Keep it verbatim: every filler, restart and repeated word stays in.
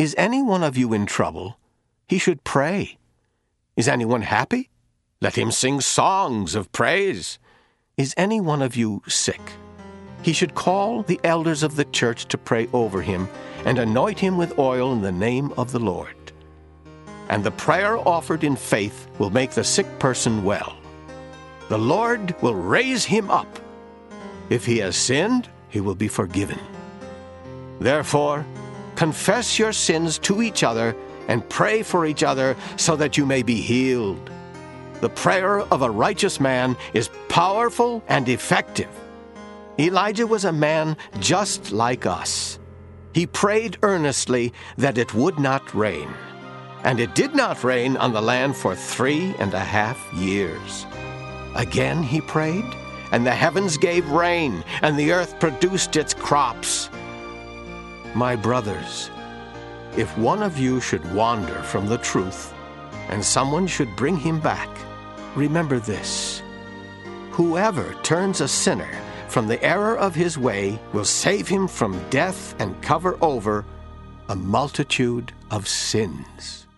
Is any one of you in trouble? He should pray. Is anyone happy? Let him sing songs of praise. Is any one of you sick? He should call the elders of the church to pray over him and anoint him with oil in the name of the Lord. And the prayer offered in faith will make the sick person well. The Lord will raise him up. If he has sinned, he will be forgiven. Therefore, confess your sins to each other and pray for each other so that you may be healed. The prayer of a righteous man is powerful and effective. Elijah was a man just like us. He prayed earnestly that it would not rain. And it did not rain on the land for three and a half years. Again he prayed, and the heavens gave rain, and the earth produced its crops. My brothers, if one of you should wander from the truth, and someone should bring him back, remember this: whoever turns a sinner from the error of his way will save him from death and cover over a multitude of sins.